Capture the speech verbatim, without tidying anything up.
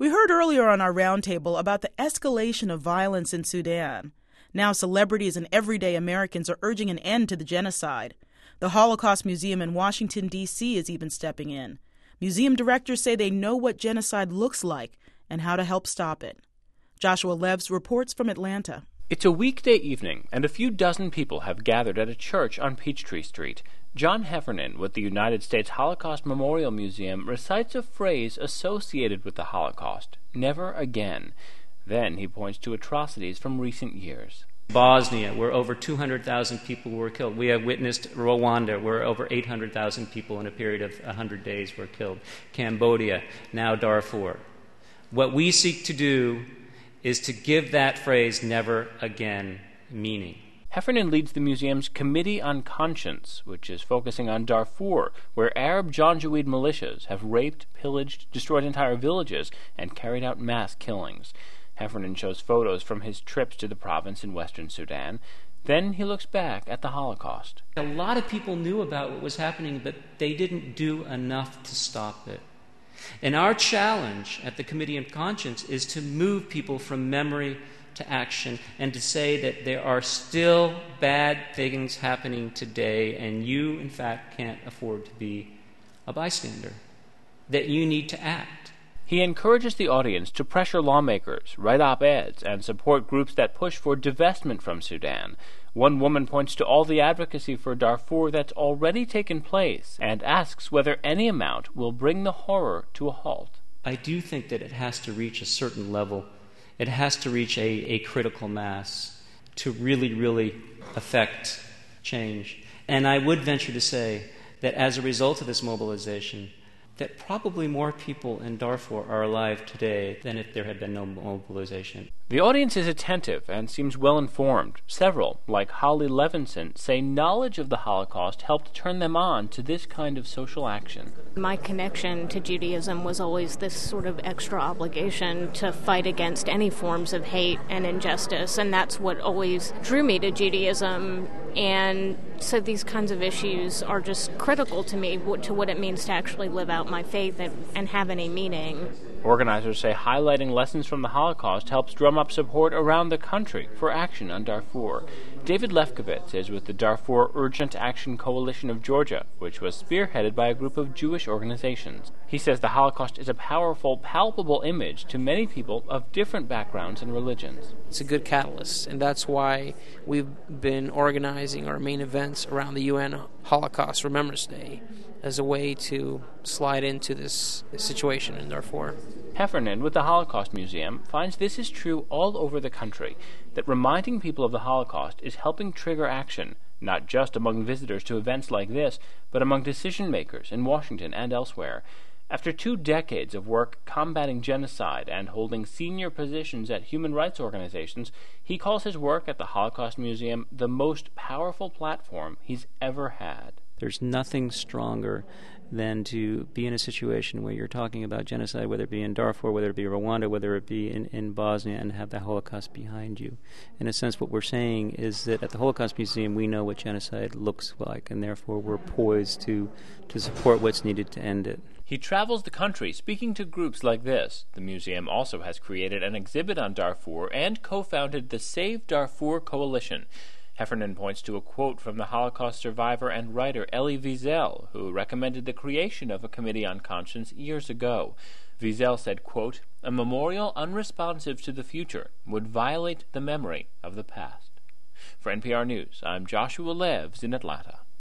We heard earlier on our roundtable about the escalation of violence in Sudan. Now celebrities and everyday Americans are urging an end to the genocide. The Holocaust Museum in Washington, D C is even stepping in. Museum directors say they know what genocide looks like and how to help stop it. Joshua Leves reports from Atlanta. It's a weekday evening, and a few dozen people have gathered at a church on Peachtree Street. John Heffernan with the United States Holocaust Memorial Museum recites a phrase associated with the Holocaust, "never again." Then he points to atrocities from recent years. Bosnia, where over two hundred thousand people were killed. We have witnessed Rwanda, where over eight hundred thousand people in a period of one hundred days were killed. Cambodia, now Darfur. What we seek to do is to give that phrase, "never again," meaning. Heffernan leads the museum's Committee on Conscience, which is focusing on Darfur, where Arab Janjaweed militias have raped, pillaged, destroyed entire villages, and carried out mass killings. Heffernan shows photos from his trips to the province in western Sudan. Then he looks back at the Holocaust. A lot of people knew about what was happening, but they didn't do enough to stop it. And our challenge at the Committee on Conscience is to move people from memory to action and to say that there are still bad things happening today, and you, in fact, can't afford to be a bystander, that you need to act. He encourages the audience to pressure lawmakers, write op-eds, and support groups that push for divestment from Sudan. One woman points to all the advocacy for Darfur that's already taken place and asks whether any amount will bring the horror to a halt. I do think that it has to reach a certain level. It has to reach a, a critical mass to really, really affect change. And I would venture to say that as a result of this mobilization, that probably more people in Darfur are alive today than if there had been no mobilization. The audience is attentive and seems well-informed. Several, like Holly Levinson, say knowledge of the Holocaust helped turn them on to this kind of social action. My connection to Judaism was always this sort of extra obligation to fight against any forms of hate and injustice, and that's what always drew me to Judaism. And so these kinds of issues are just critical to me, to what it means to actually live out my faith and, and have any meaning. Organizers say highlighting lessons from the Holocaust helps drum up support around the country for action on Darfur. David Lefkowitz is with the Darfur Urgent Action Coalition of Georgia, which was spearheaded by a group of Jewish organizations. He says the Holocaust is a powerful, palpable image to many people of different backgrounds and religions. It's a good catalyst, and that's why we've been organizing our main events around the U N Holocaust Remembrance Day as a way to slide into this, this situation in Darfur. Heffernan with the Holocaust Museum finds this is true all over the country, that reminding people of the Holocaust is helping trigger action, not just among visitors to events like this, but among decision-makers in Washington and elsewhere. After two decades of work combating genocide and holding senior positions at human rights organizations, he calls his work at the Holocaust Museum the most powerful platform he's ever had. There's nothing stronger than to be in a situation where you're talking about genocide, whether it be in Darfur, whether it be Rwanda, whether it be in, in Bosnia, and have the Holocaust behind you. In a sense, what we're saying is that at the Holocaust Museum, we know what genocide looks like, and therefore we're poised to, to support what's needed to end it. He travels the country speaking to groups like this. The museum also has created an exhibit on Darfur and co-founded the Save Darfur Coalition. Heffernan points to a quote from the Holocaust survivor and writer Elie Wiesel, who recommended the creation of a Committee on Conscience years ago. Wiesel said, quote, "A memorial unresponsive to the future would violate the memory of the past." For N P R News, I'm Joshua Leves in Atlanta.